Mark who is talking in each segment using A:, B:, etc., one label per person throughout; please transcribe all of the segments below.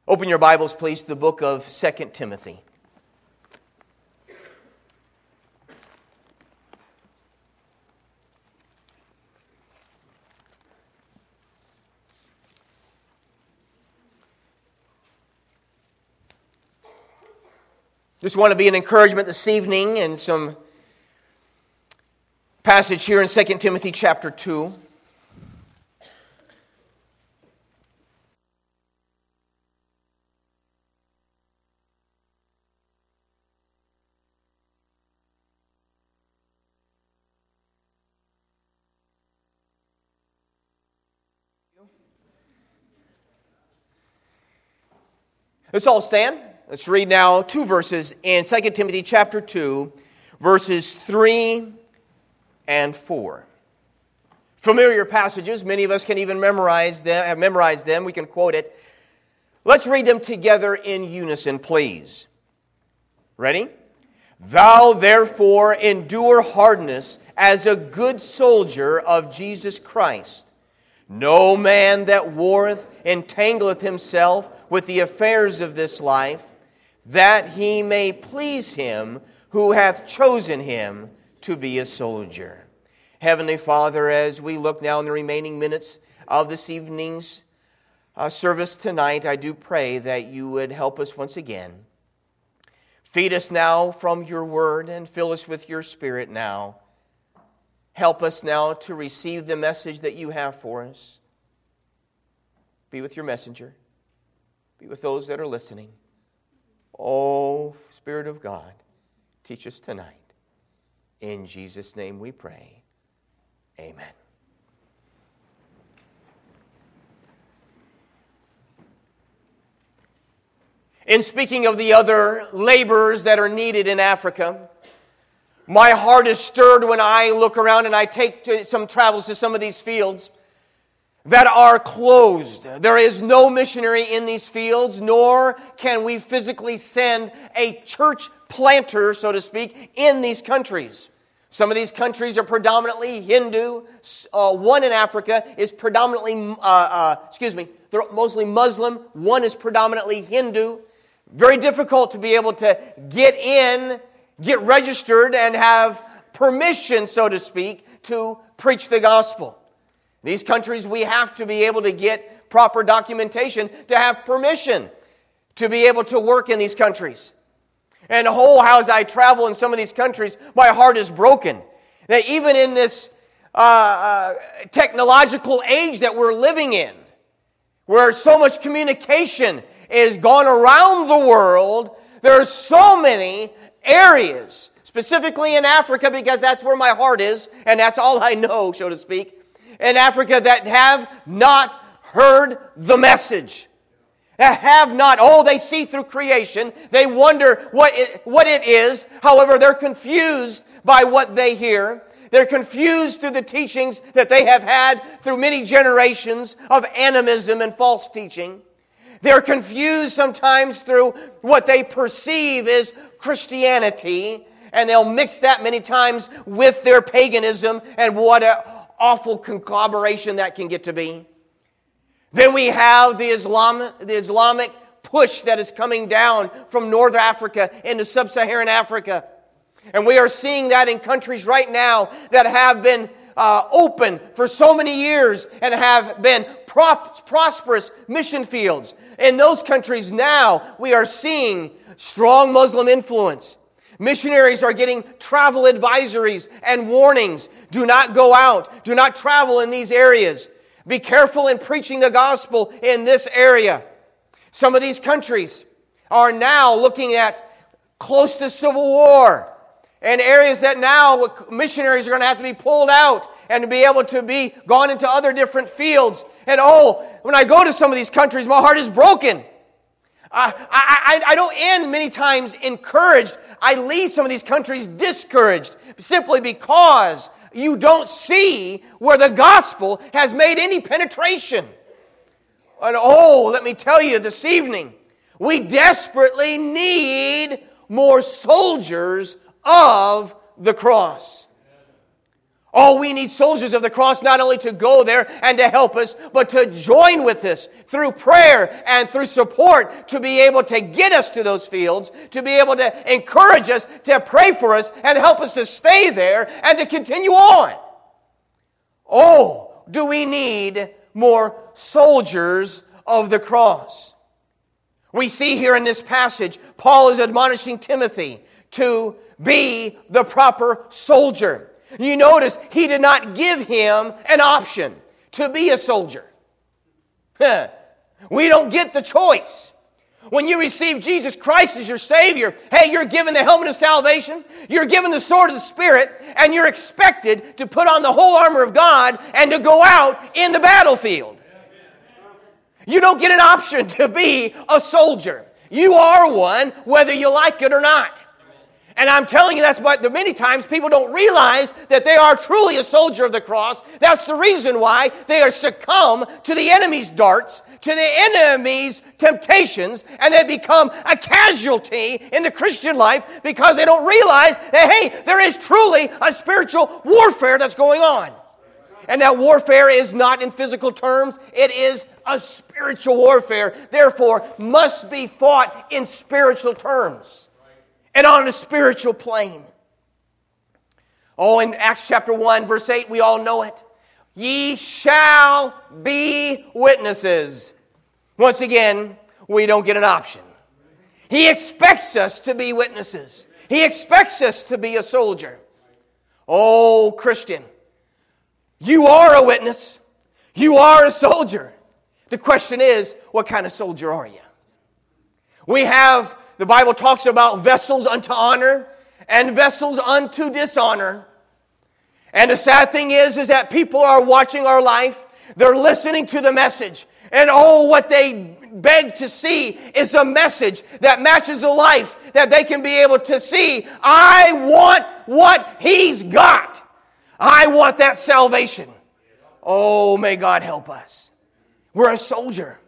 A: Open your Bibles, please, to the book of 2 Timothy. Just want to be an encouragement this evening and some passage here in 2 Timothy chapter 2. Let's all stand. Let's read now two verses in 2 Timothy chapter 2, verses 3 and 4. Familiar passages. Many of us can even have memorized them. We can quote it. Let's read them together in unison, please. Ready? Thou therefore endure hardness as a good soldier of Jesus Christ. No man that warreth entangleth himself with the affairs of this life, that he may please him who hath chosen him to be a soldier. Heavenly Father, as we look now in the remaining minutes of this evening's service tonight, I do pray that you would help us once again. Feed us now from your word and fill us with your Spirit now. Help us now to receive the message that you have for us. Be with your messenger. Be with those that are listening. Oh, Spirit of God, teach us tonight. In Jesus' name we pray. Amen. In speaking of the other laborers that are needed in Africa, my heart is stirred when I look around and I take some travels to some of these fields that are closed. There is no missionary in these fields, nor can we physically send a church planter, so to speak, in these countries. Some of these countries are predominantly Hindu. One in Africa is predominantly, they're mostly Muslim. One is predominantly Hindu. Very difficult to be able to get in, get registered, and have permission, so to speak, to preach the gospel. These countries, we have to be able to get proper documentation to have permission to be able to work in these countries. And as I travel in some of these countries, my heart is broken. That even in this technological age that we're living in, where so much communication is gone around the world, there are so many areas, specifically in Africa, because that's where my heart is, and that's all I know, so to speak, in Africa that have not heard the message. That have not. They see through creation. They wonder what it is. However, they're confused by what they hear. They're confused through the teachings that they have had through many generations of animism and false teaching. They're confused sometimes through what they perceive as Christianity, and they'll mix that many times with their paganism, and what an awful conglomeration that can get to be. Then we have the Islamic push that is coming down from North Africa into Sub-Saharan Africa. And we are seeing that in countries right now that have been open for so many years and have been prosperous mission fields. In those countries now, we are seeing strong Muslim influence. Missionaries are getting travel advisories and warnings. Do not go out. Do not travel in these areas. Be careful in preaching the gospel in this area. Some of these countries are now looking at close to civil war, and areas that now missionaries are going to have to be pulled out and to be able to be gone into other different fields. And when I go to some of these countries, my heart is broken. I don't end many times encouraged. I leave some of these countries discouraged simply because you don't see where the gospel has made any penetration. And let me tell you this evening, we desperately need more soldiers of the cross. Oh, we need soldiers of the cross not only to go there and to help us, but to join with us through prayer and through support to be able to get us to those fields, to be able to encourage us, to pray for us, and help us to stay there and to continue on. Oh, do we need more soldiers of the cross? We see here in this passage, Paul is admonishing Timothy to be the proper soldier. You notice he did not give him an option to be a soldier. We don't get the choice. When you receive Jesus Christ as your Savior, hey, you're given the helmet of salvation, you're given the sword of the Spirit, and you're expected to put on the whole armor of God and to go out in the battlefield. You don't get an option to be a soldier. You are one, whether you like it or not. And I'm telling you, that's why many times people don't realize that they are truly a soldier of the cross. That's the reason why they are succumb to the enemy's darts, to the enemy's temptations, and they become a casualty in the Christian life because they don't realize that, hey, there is truly a spiritual warfare that's going on. And that warfare is not in physical terms. It is a spiritual warfare, therefore must be fought in spiritual terms and on a spiritual plane. Oh, in Acts chapter 1, verse 8, we all know it. Ye shall be witnesses. Once again, we don't get an option. He expects us to be witnesses. He expects us to be a soldier. Oh, Christian, you are a witness. You are a soldier. The question is, what kind of soldier are you? The Bible talks about vessels unto honor and vessels unto dishonor. And the sad thing is that people are watching our life. They're listening to the message. And oh, what they beg to see is a message that matches a life that they can be able to see. I want what he's got. I want that salvation. Oh, may God help us. We're a soldier.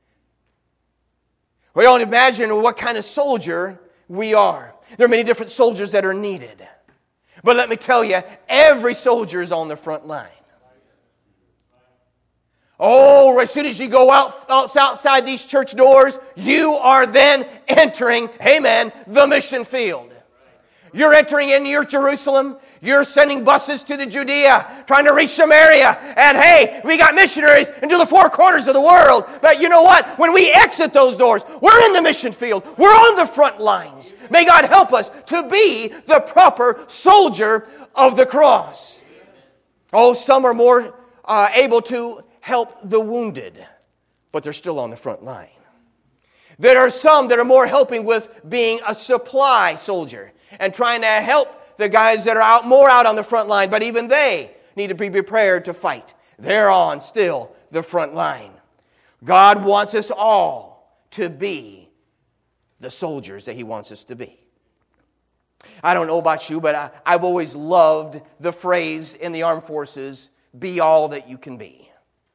A: We don't imagine what kind of soldier we are. There are many different soldiers that are needed. But let me tell you, every soldier is on the front line. Oh, as soon as you go outside these church doors, you are then entering, amen, the mission field. You're entering in your Jerusalem. You're sending buses to the Judea, trying to reach Samaria. And hey, we got missionaries into the four corners of the world. But you know what? When we exit those doors, we're in the mission field. We're on the front lines. May God help us to be the proper soldier of the cross. Oh, some are more able to help the wounded, but they're still on the front line. There are some that are more helping with being a supply soldier and trying to help the guys that are out on the front line, but even they need to be prepared to fight. They're on still the front line. God wants us all to be the soldiers that He wants us to be. I don't know about you, but I've always loved the phrase in the armed forces, be all that you can be.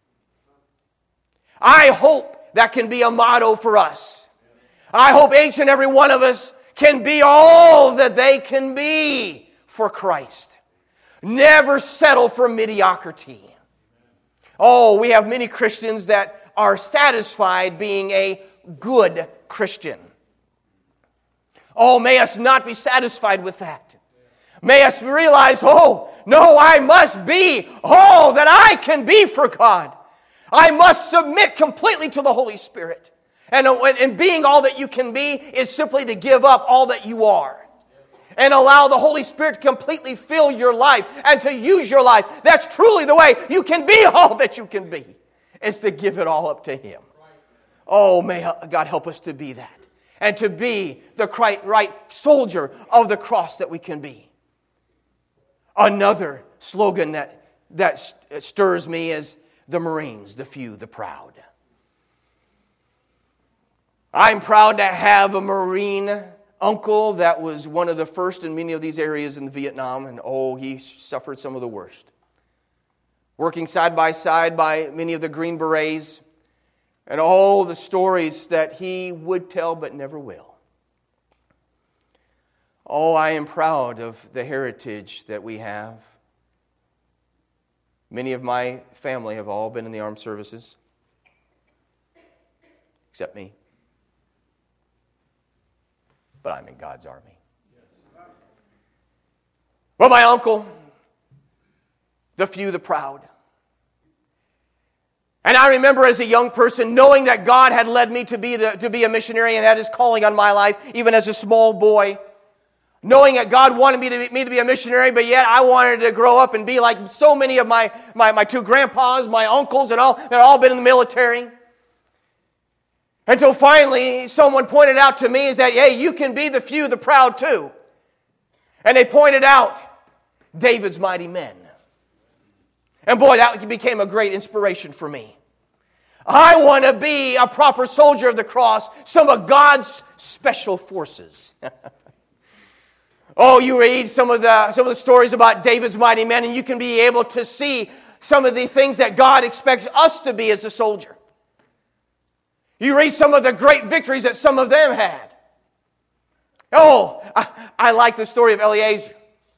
A: I hope that can be a motto for us. I hope each and every one of us can be all that they can be for Christ. Never settle for mediocrity. Oh, we have many Christians that are satisfied being a good Christian. Oh, may us not be satisfied with that. May us realize, oh, no, I must be all that I can be for God. I must submit completely to the Holy Spirit. And being all that you can be is simply to give up all that you are. And allow the Holy Spirit to completely fill your life and to use your life. That's truly the way you can be all that you can be. Is to give it all up to Him. Oh, may God help us to be that. And to be the right soldier of the cross that we can be. Another slogan that stirs me is the Marines, the few, the proud. I'm proud to have a Marine uncle that was one of the first in many of these areas in Vietnam, and oh, he suffered some of the worst. Working side by side by many of the Green Berets, and all the stories that he would tell but never will. Oh, I am proud of the heritage that we have. Many of my family have all been in the armed services, except me. But I'm in God's army. Well, my uncle, the few, the proud. And I remember as a young person knowing that God had led me to be a missionary and had His calling on my life, even as a small boy. Knowing that God wanted me to be a missionary, but yet I wanted to grow up and be like so many of my two grandpas, my uncles, and all. They'd all been in the military. Until finally someone pointed out to me is that, hey, you can be the few, the proud too. And they pointed out David's mighty men. And boy, that became a great inspiration for me. I want to be a proper soldier of the cross, some of God's special forces. Oh, you read some of the stories about David's mighty men, and you can be able to see some of the things that God expects us to be as a soldier. You read some of the great victories that some of them had. Oh, I like the story of Eleazar.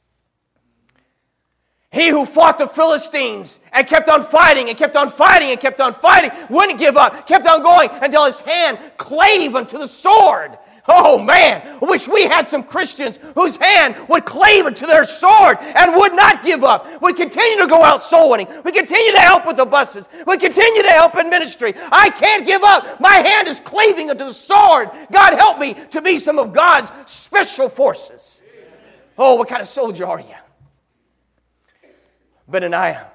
A: He who fought the Philistines and kept on fighting and kept on fighting and kept on fighting, wouldn't give up, kept on going until his hand clave unto the sword. Oh man, I wish we had some Christians whose hand would clave unto their sword and would not give up, would continue to go out soul winning, would continue to help with the buses, would continue to help in ministry. I can't give up. My hand is claving unto the sword. God help me to be some of God's special forces. Oh, what kind of soldier are you? Benaniah,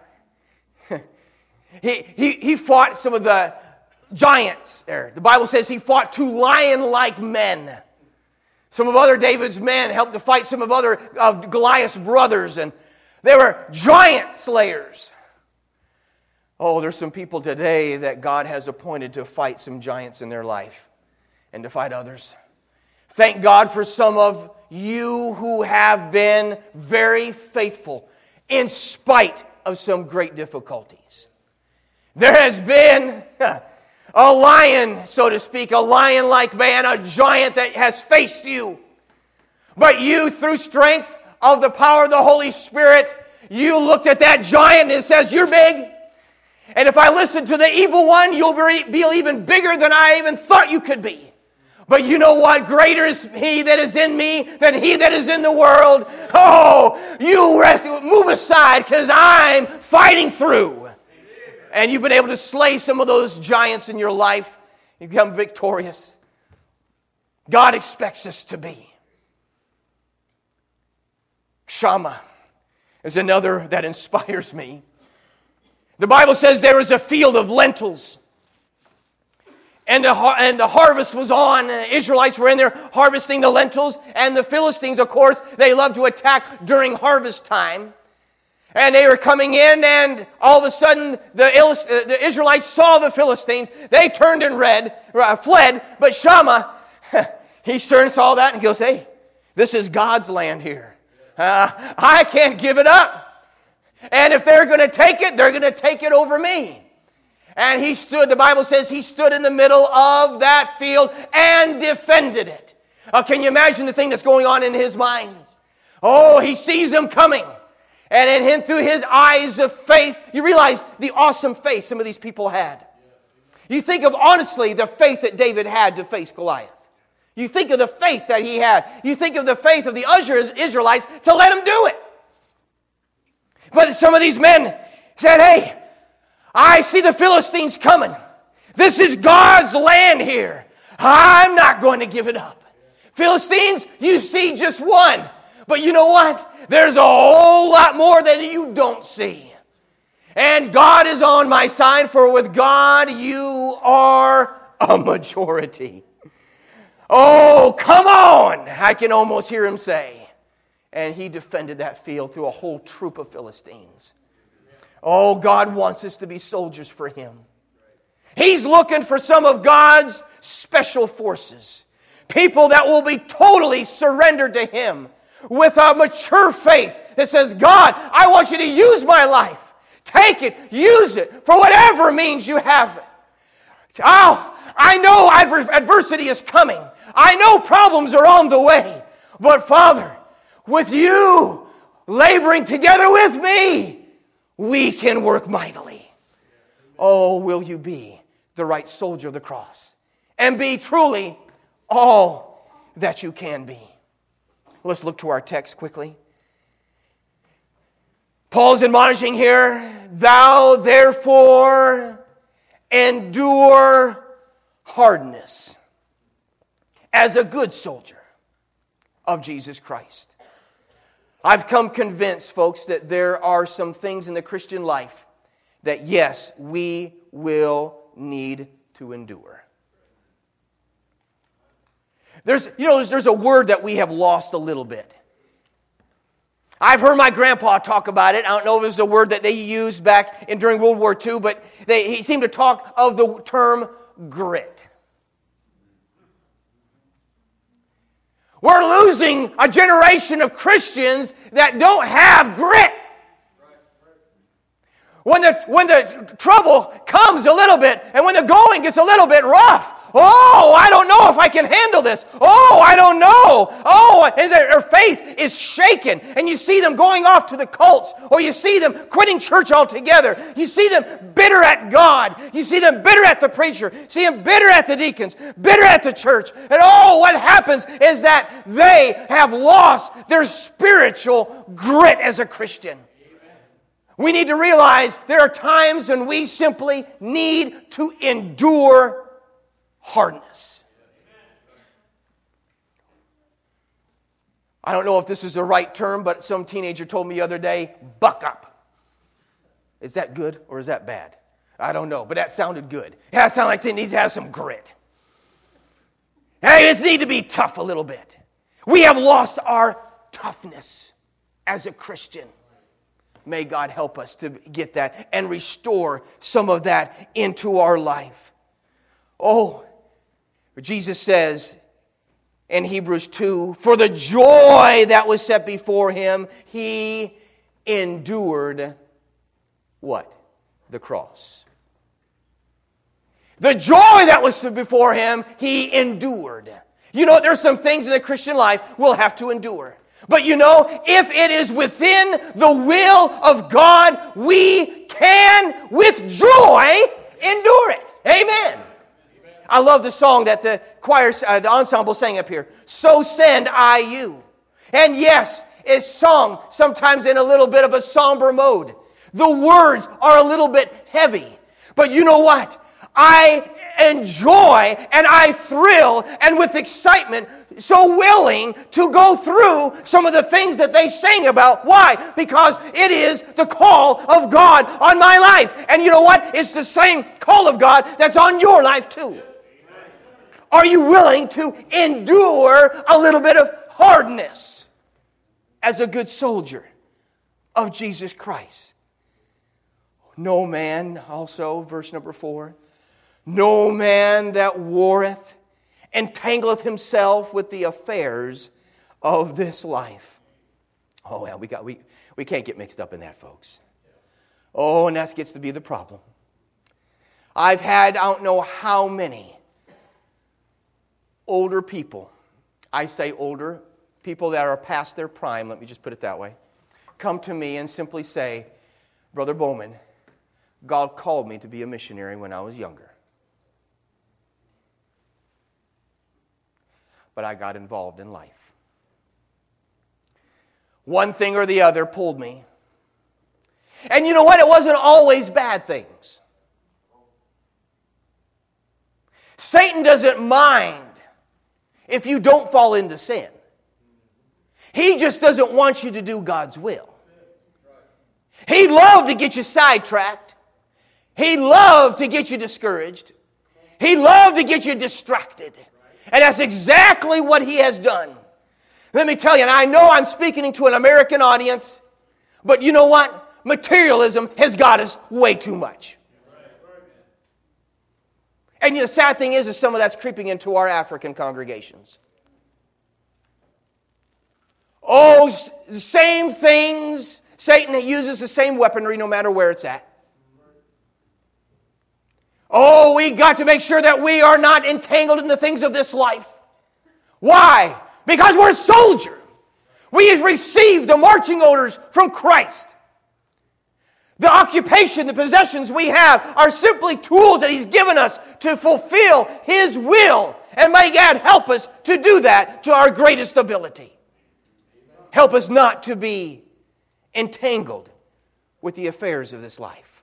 A: he fought some of the giants there. The Bible says he fought 2 lion-like men. Some of other David's men helped to fight some of other of Goliath's brothers, and they were giant slayers. Oh, there's some people today that God has appointed to fight some giants in their life and to fight others. Thank God for some of you who have been very faithful in spite of some great difficulties. There has been a lion, so to speak, a lion-like man, a giant that has faced you. But you, through strength of the power of the Holy Spirit, you looked at that giant and it says, you're big. And if I listen to the evil one, you'll be even bigger than I even thought you could be. But you know what? Greater is He that is in me than he that is in the world. Oh, you move aside because I'm fighting through. And you've been able to slay some of those giants in your life. You become victorious. God expects us to be. Shammah is another that inspires me. The Bible says there is a field of lentils. And the harvest was on. The Israelites were in there harvesting the lentils. And the Philistines, of course, they love to attack during harvest time. And they were coming in, and all of a sudden, the Israelites saw the Philistines. They turned and fled. But Shammah, he turned and saw that and goes, hey, this is God's land here. I can't give it up. And if they're going to take it, they're going to take it over me. And he stood, the Bible says, he stood in the middle of that field and defended it. Can you imagine the thing that's going on in his mind? Oh, he sees them coming. And in him, through his eyes of faith, you realize the awesome faith some of these people had. You think of, honestly, the faith that David had to face Goliath. You think of the faith that he had. You think of the faith of the Israelites to let him do it. But some of these men said, hey, I see the Philistines coming. This is God's land here. I'm not going to give it up. Philistines, you see just one. But you know what? There's a whole lot more that you don't see. And God is on my side, for with God you are a majority. Oh, come on, I can almost hear him say. And he defended that field through a whole troop of Philistines. Oh, God wants us to be soldiers for Him. He's looking for some of God's special forces. People that will be totally surrendered to Him with a mature faith that says, God, I want you to use my life. Take it, use it for whatever means you have it. Oh, I know adversity is coming. I know problems are on the way. But Father, with you laboring together with me, we can work mightily. Oh, will you be the right soldier of the cross and be truly all that you can be? Let's look to our text quickly. Paul's admonishing here, thou therefore endure hardness as a good soldier of Jesus Christ. I've come convinced, folks, that there are some things in the Christian life that, yes, we will need to endure. There's a word that we have lost a little bit. I've heard my grandpa talk about it. I don't know if it was a word that they used back during World War II, but he seemed to talk of the term grit. We're losing a generation of Christians that don't have grit. When the trouble comes a little bit, and when the going gets a little bit rough, oh, I don't know if I can handle this. Oh, I don't know. Oh, and their faith is shaken. And you see them going off to the cults, or you see them quitting church altogether. You see them bitter at God. You see them bitter at the preacher. You see them bitter at the deacons, bitter at the church. And oh, what happens is that they have lost their spiritual grit as a Christian. We need to realize there are times when we simply need to endure hardness. I don't know if this is the right term, but some teenager told me the other day, buck up. Is that good or is that bad? I don't know, but that sounded good. Yeah, it sounded like saying these have some grit. Hey, this need to be tough a little bit. We have lost our toughness as a Christian. May God help us to get that and restore some of that into our life. Oh, Jesus says in Hebrews 2, for the joy that was set before him, he endured what? The cross. The joy that was set before him, he endured. You know, there's some things in the Christian life we'll have to endure. But you know, if it is within the will of God, we can with joy endure it. Amen. I love the song that the choir, the ensemble sang up here. So send I you. And yes, it's sung sometimes in a little bit of a somber mode. The words are a little bit heavy. But you know what? I enjoy and I thrill and with excitement so willing to go through some of the things that they sing about. Why? Because it is the call of God on my life. And you know what? It's the same call of God that's on your life too. Are you willing to endure a little bit of hardness as a good soldier of Jesus Christ? No man, also, verse number 4, no man that warreth entangleth himself with the affairs of this life. Oh, well, we can't get mixed up in that, folks. Oh, and that gets to be the problem. I've had, I don't know how many older people, I say older, people that are past their prime, let me just put it that way, come to me and simply say, Brother Bowman, God called me to be a missionary when I was younger. But I got involved in life. One thing or the other pulled me. And you know what? It wasn't always bad things. Satan doesn't mind if you don't fall into sin. He just doesn't want you to do God's will. He'd love to get you sidetracked. He'd love to get you discouraged. He'd love to get you distracted. And that's exactly what he has done. Let me tell you, and I know I'm speaking to an American audience, but you know what? Materialism has got us way too much. And the sad thing is some of that's creeping into our African congregations. Oh, same things. Satan uses the same weaponry no matter where it's at. Oh, we got to make sure that we are not entangled in the things of this life. Why? Because we're a soldier. We have received the marching orders from Christ. The occupation, the possessions we have are simply tools that He's given us to fulfill His will. And may God help us to do that to our greatest ability. Help us not to be entangled with the affairs of this life.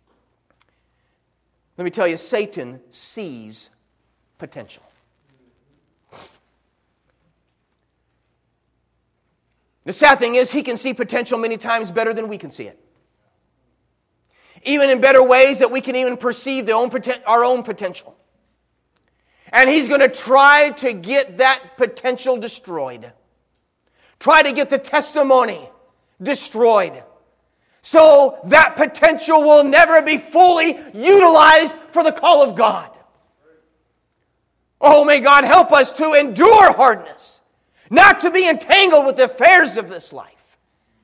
A: Let me tell you, Satan sees potential. The sad thing is, he can see potential many times better than we can see it. Even in better ways that we can even perceive our own potential. And he's going to try to get that potential destroyed. Try to get the testimony destroyed. So that potential will never be fully utilized for the call of God. Oh, may God help us to endure hardness. Not to be entangled with the affairs of this life.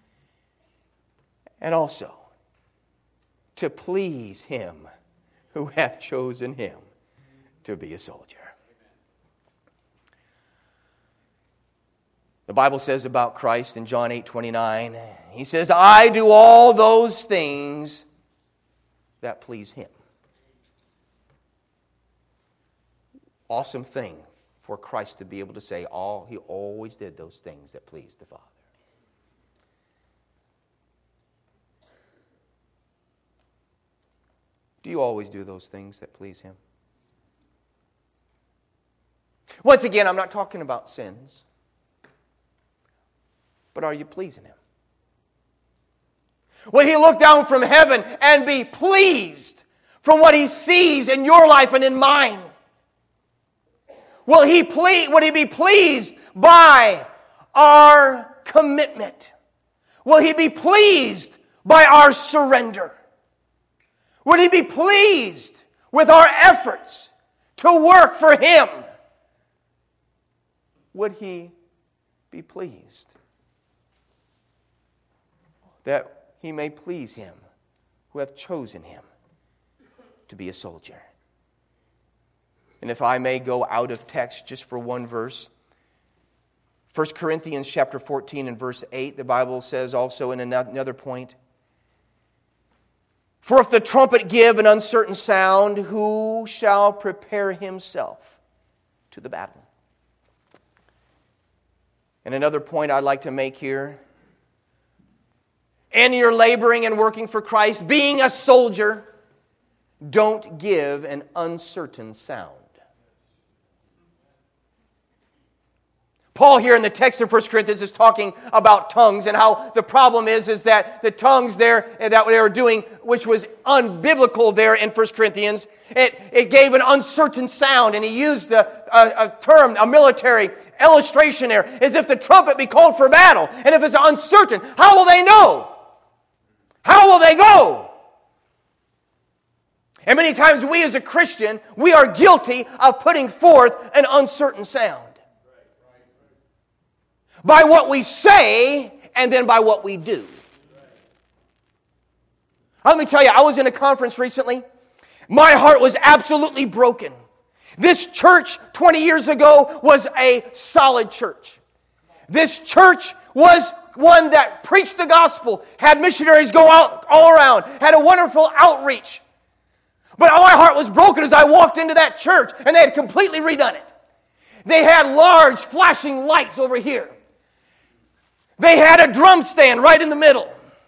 A: And also to please Him who hath chosen him to be a soldier. The Bible says about Christ in John 8:29, He says, I do all those things that please Him. Awesome thing for Christ to be able to say, He always did those things that pleased the Father. Do you always do those things that please Him? Once again, I'm not talking about sins. But are you pleasing Him? Will He look down from heaven and be pleased from what He sees in your life and in mine? Would He be pleased by our commitment? Will He be pleased by our surrender? Would He be pleased with our efforts to work for Him? Would He be pleased that He may please Him who hath chosen Him to be a soldier? And if I may go out of text just for one verse, 1 Corinthians chapter 14 and verse 8, the Bible says also in another point, for if the trumpet give an uncertain sound, who shall prepare himself to the battle? And another point I'd like to make here, in your laboring and working for Christ, being a soldier, don't give an uncertain sound. Paul here in the text of 1 Corinthians is talking about tongues and how the problem is that the tongues there that they were doing, which was unbiblical there in 1 Corinthians, it gave an uncertain sound, and he used a term, a military illustration there, as if the trumpet be called for battle. And if it's uncertain, how will they know? How will they go? And many times we as a Christian, we are guilty of putting forth an uncertain sound. By what we say, and then by what we do. Let me tell you, I was in a conference recently. My heart was absolutely broken. This church 20 years ago was a solid church. This church was one that preached the gospel, had missionaries go out all around, had a wonderful outreach. But my heart was broken as I walked into that church, and they had completely redone it. They had large flashing lights over here. They had a drum stand right in the middle.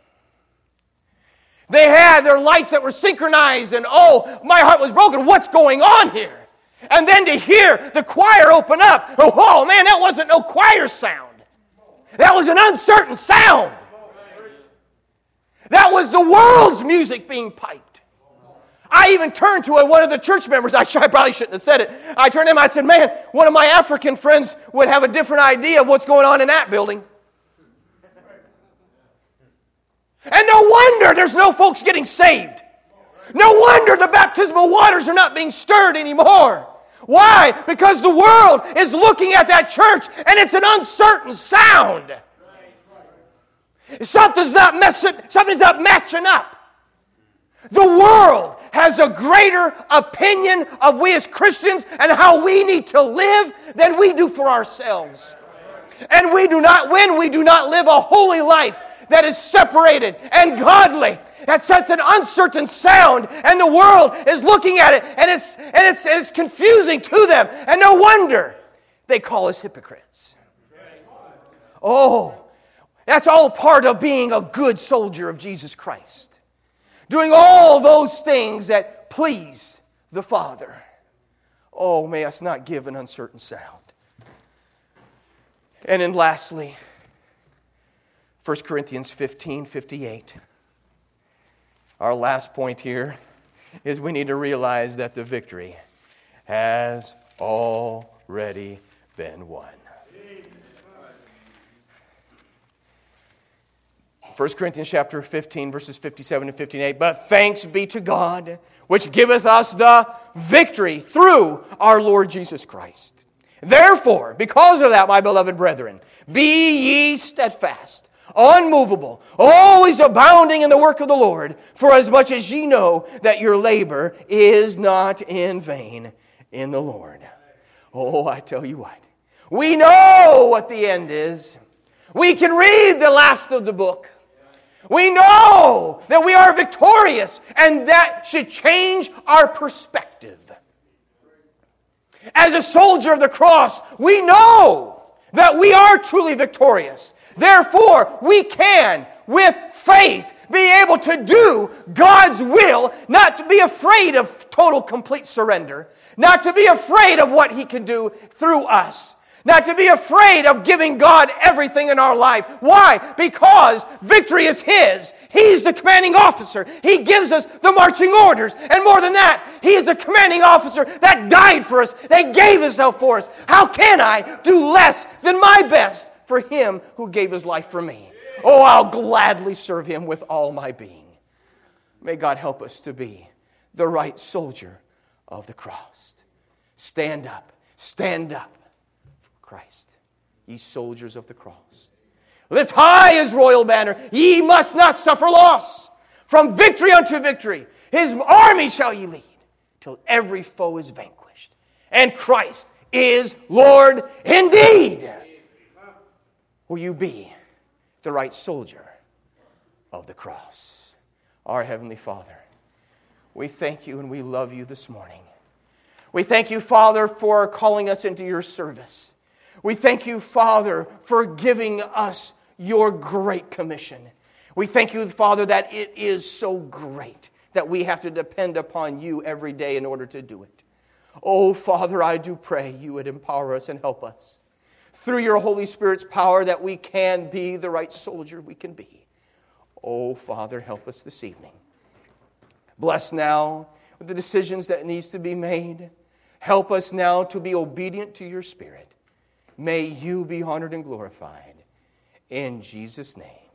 A: They had their lights that were synchronized, and my heart was broken. What's going on here? And then to hear the choir open up. Oh man, that wasn't no choir sound. That was an uncertain sound. That was the world's music being piped. I even turned to one of the church members. I probably shouldn't have said it. I turned to him and I said, man, one of my African friends would have a different idea of what's going on in that building. And no wonder there's no folks getting saved. No wonder the baptismal waters are not being stirred anymore. Why? Because the world is looking at that church and it's an uncertain sound. Something's not matching up. The world has a greater opinion of we as Christians and how we need to live than we do for ourselves. And when we do not live a holy life that is separated and godly, that sets an uncertain sound, and the world is looking at it, and it's confusing to them, and no wonder they call us hypocrites. Oh, that's all part of being a good soldier of Jesus Christ. Doing all those things that please the Father. Oh, may us not give an uncertain sound. And then lastly, 1 Corinthians 15:58. Our last point here is we need to realize that the victory has already been won. 1 Corinthians chapter 15, verses 57 and 58. But thanks be to God, which giveth us the victory through our Lord Jesus Christ. Therefore, because of that, my beloved brethren, be ye steadfast, unmovable, always abounding in the work of the Lord, for as much as ye know that your labor is not in vain in the Lord. Oh, I tell you what. We know what the end is. We can read the last of the book. We know that we are victorious, and that should change our perspective. As a soldier of the cross, we know that we are truly victorious. Therefore, we can, with faith, be able to do God's will, not to be afraid of total, complete surrender, not to be afraid of what He can do through us, not to be afraid of giving God everything in our life. Why? Because victory is His. He's the commanding officer. He gives us the marching orders. And more than that, He is the commanding officer that died for us, that gave Himself for us. How can I do less than my best for Him who gave His life for me? Oh, I'll gladly serve Him with all my being. May God help us to be the right soldier of the cross. Stand up. Stand up. Christ, ye soldiers of the cross. Lift high His royal banner. Ye must not suffer loss. From victory unto victory, His army shall ye lead, till every foe is vanquished, and Christ is Lord indeed. Will you be the right soldier of the cross? Our Heavenly Father, we thank You and we love You this morning. We thank You, Father, for calling us into Your service. We thank You, Father, for giving us Your great commission. We thank You, Father, that it is so great that we have to depend upon You every day in order to do it. Oh, Father, I do pray You would empower us and help us through Your Holy Spirit's power that we can be the right soldier we can be. Oh, Father, help us this evening. Bless now with the decisions that needs to be made. Help us now to be obedient to Your Spirit. May You be honored and glorified. In Jesus' name.